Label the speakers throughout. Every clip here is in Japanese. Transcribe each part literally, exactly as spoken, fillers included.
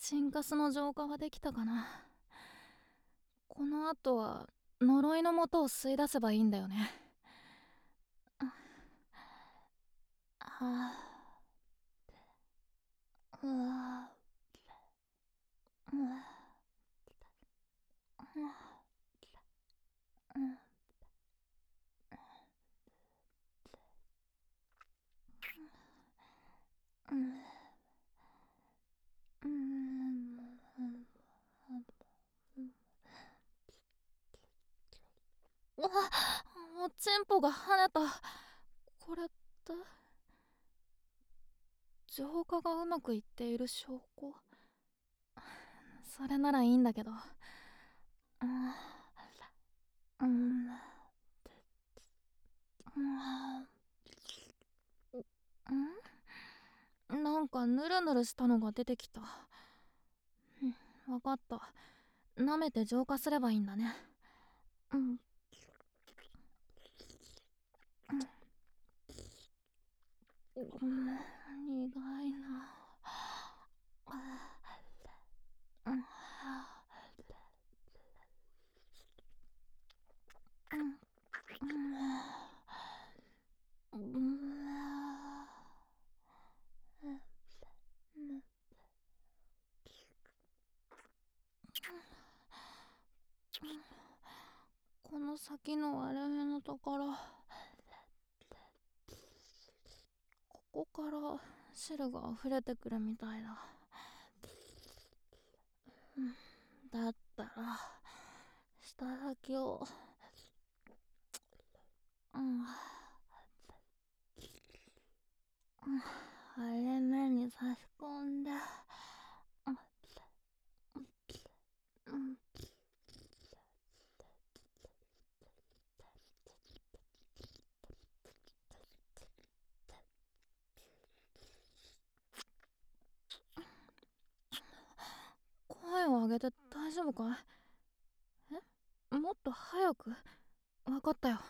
Speaker 1: ンカスの浄化はできたかな。この後は呪いの元を吸い出せばいいんだよね。はあ、うわうわあ、チンポが跳ねた。これって浄化がうまくいっている証拠？それならいいんだけど。うん、うん、なんかヌルヌルしたのが出てきた。わかった。舐めて浄化すればいいんだね。うん。うん、苦いな。うん、うん、うん、この先の割れ目のところ、ここから汁が溢れてくるみたいだ。だったら下先を、うん、割れ目に差し込んで、うん、声を上げて大丈夫かい？え、もっと早く。わかったよ。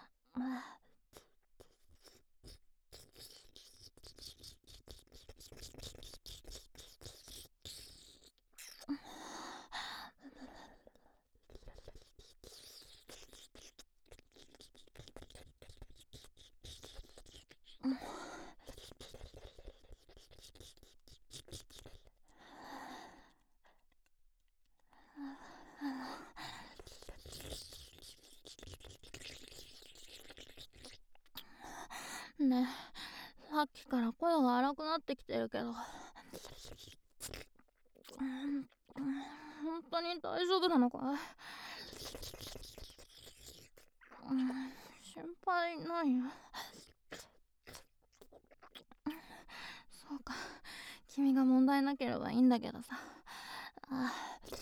Speaker 1: ねえ、さっきから声が荒くなってきてるけど、うん、本当に大丈夫なのかい？うん、心配ないよ。そうか、君が問題なければいいんだけどさ。あ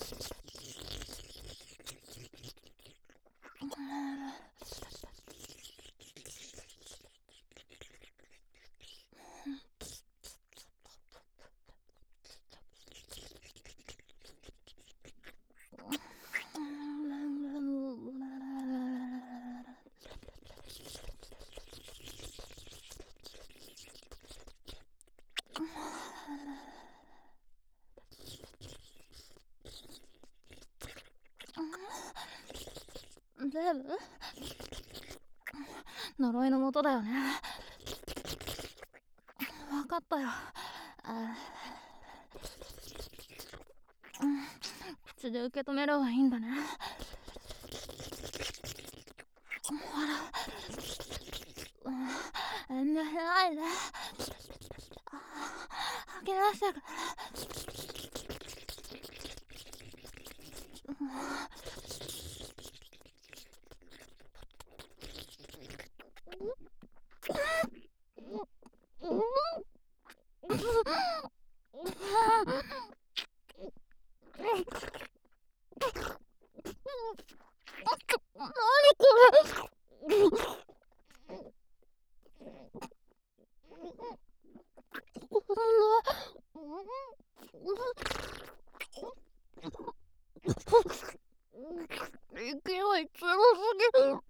Speaker 1: ゼル、呪いの元だよね。わかったよ。あ、うん、口で受け止めればいいんだね。ほら、うん、遠慮しないで。吐き出してくれ。何これ。勢い強すぎる。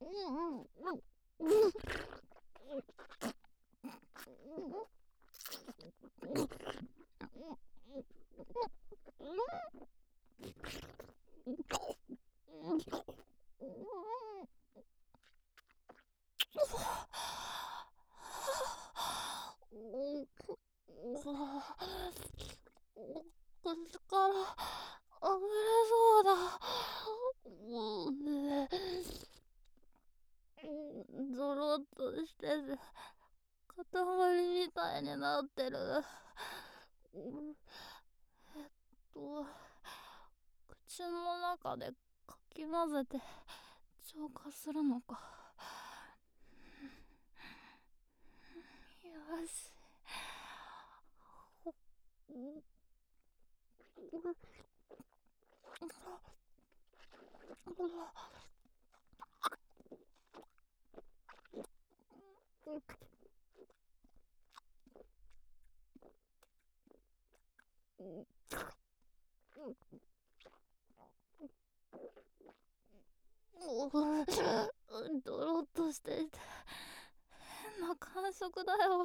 Speaker 1: 口からあふれそうだ。ドロッとしてて塊みたいになってる。えっと口の中でかき混ぜて浄化するのか。よし。ドロッとしていて変な感触だよ。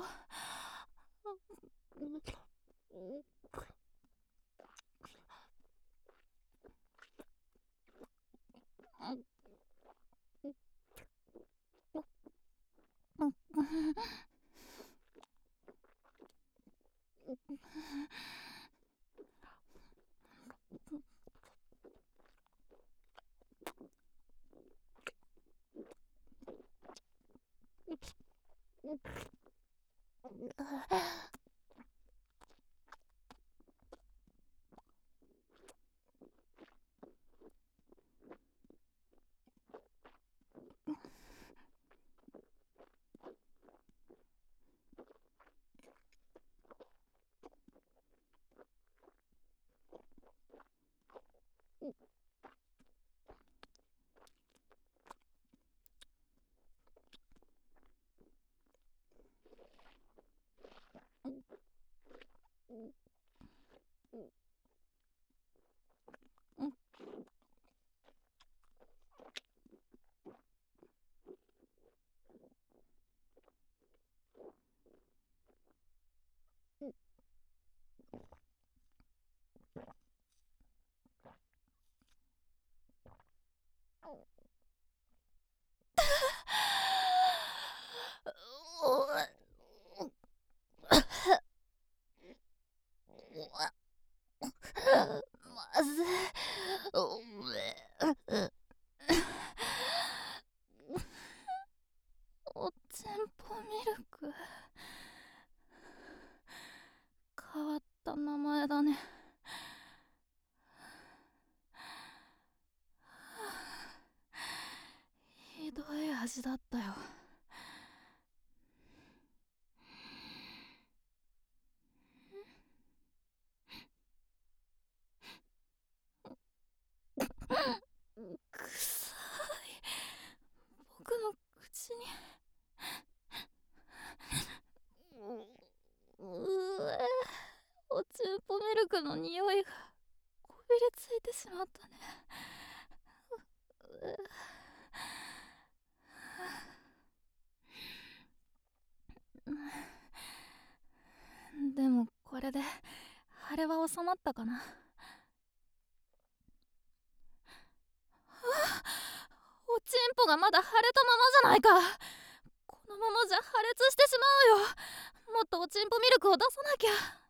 Speaker 1: まずい。おちんぽミルク、変わった名前だね。ひどい味だったよ。くさい。僕の口にううえ、おちんぽミルクの匂いがこびりついてしまったね。でもこれで腫れは収まったかな。おちんぽがまだ腫れたままじゃないか。このままじゃ破裂してしまうよ。もっとおちんぽミルクを出さなきゃ。